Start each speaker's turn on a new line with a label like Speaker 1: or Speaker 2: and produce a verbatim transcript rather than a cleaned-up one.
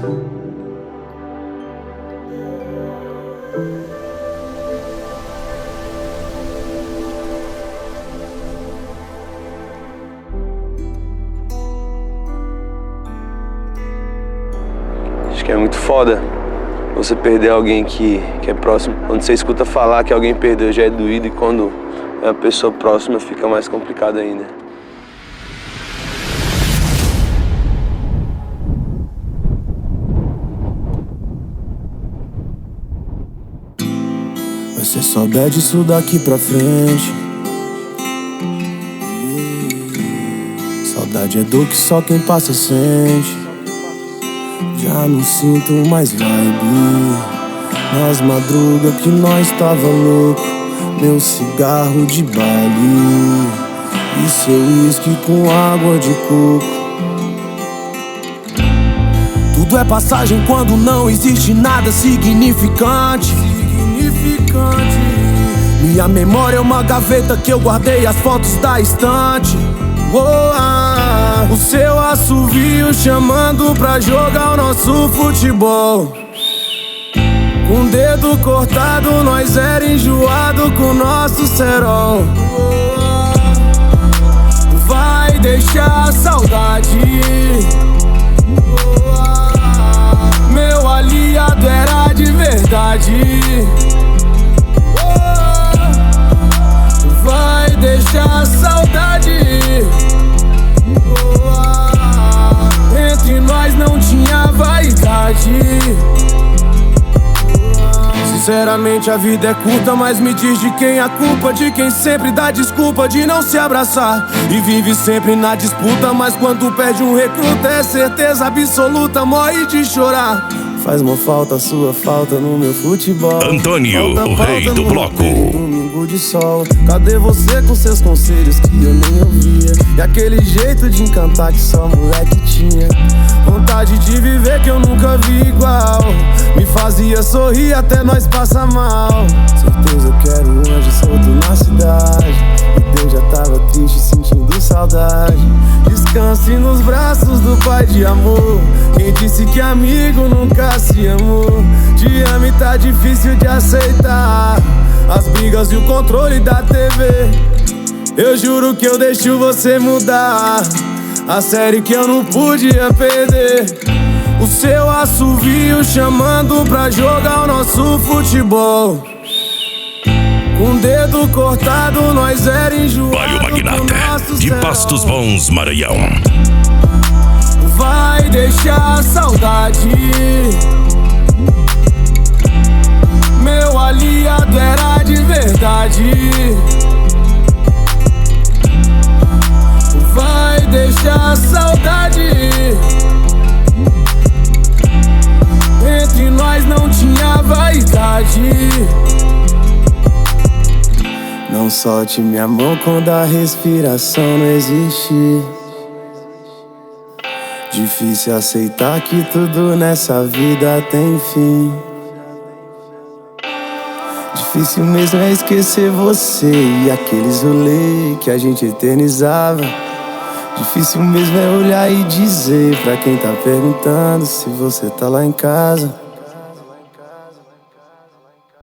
Speaker 1: Acho que é muito foda você perder alguém que, que é próximo. Quando você escuta falar que alguém perdeu já é doído, e quando é uma pessoa próxima fica mais complicado ainda.
Speaker 2: Vai ser só bad isso daqui pra frente. Saudade é dor que só quem passa sente. Já não sinto mais vibe nas madrugas que nós tava louco. Meu cigarro de baile e seu uísque com água de coco. Tudo é passagem quando não existe nada significante. Significante. Minha memória é uma gaveta que eu guardei as fotos da estante. Oh, ah, o seu assovio chamando pra jogar o nosso futebol. Com o dedo cortado, nós era enjoado com nosso cerol. Vai deixar saudade. Meu aliado era de verdade. Vai deixar saudade. Entre nós não tinha vaidade. Sinceramente a vida é curta, mas me diz de quem a culpa. De quem sempre dá desculpa de não se abraçar e vive sempre na disputa, mas quando perde um recruta é certeza absoluta, morre de chorar. Faz uma falta a sua falta no meu futebol.
Speaker 3: Antônio,
Speaker 2: falta,
Speaker 3: o rei
Speaker 2: falta
Speaker 3: do
Speaker 2: no
Speaker 3: bloco.
Speaker 2: Domingo de sol. Cadê você com seus conselhos que eu nem ouvia? E aquele jeito de encantar que só moleque tinha. Vontade de viver que eu nunca vi igual. Me fazia sorrir até nós passar mal. Certeza eu quero um anjo solto na cidade. E Deus já tava triste sentindo saudade. Descanse nos braços do pai de amor. Quem disse que amigo nunca se amou? Te amo e tá difícil de aceitar as brigas e o controle da T V. Eu juro que eu deixo você mudar a série que eu não podia perder. O seu assovio chamando pra jogar o nosso futebol. Com o dedo cortado, nós era enjoado.
Speaker 3: Palio Magnata, de Pastos Bons, Maranhão.
Speaker 2: Vai deixar saudade. Meu aliado era de verdade. Vai deixar saudade. Entre nós não tinha vaidade. Não solte minha mão quando a respiração não existe. Difícil aceitar que tudo nessa vida tem fim. Difícil mesmo é esquecer você e aqueles rolês que a gente eternizava. Difícil mesmo é olhar e dizer pra quem tá perguntando se você tá lá em casa.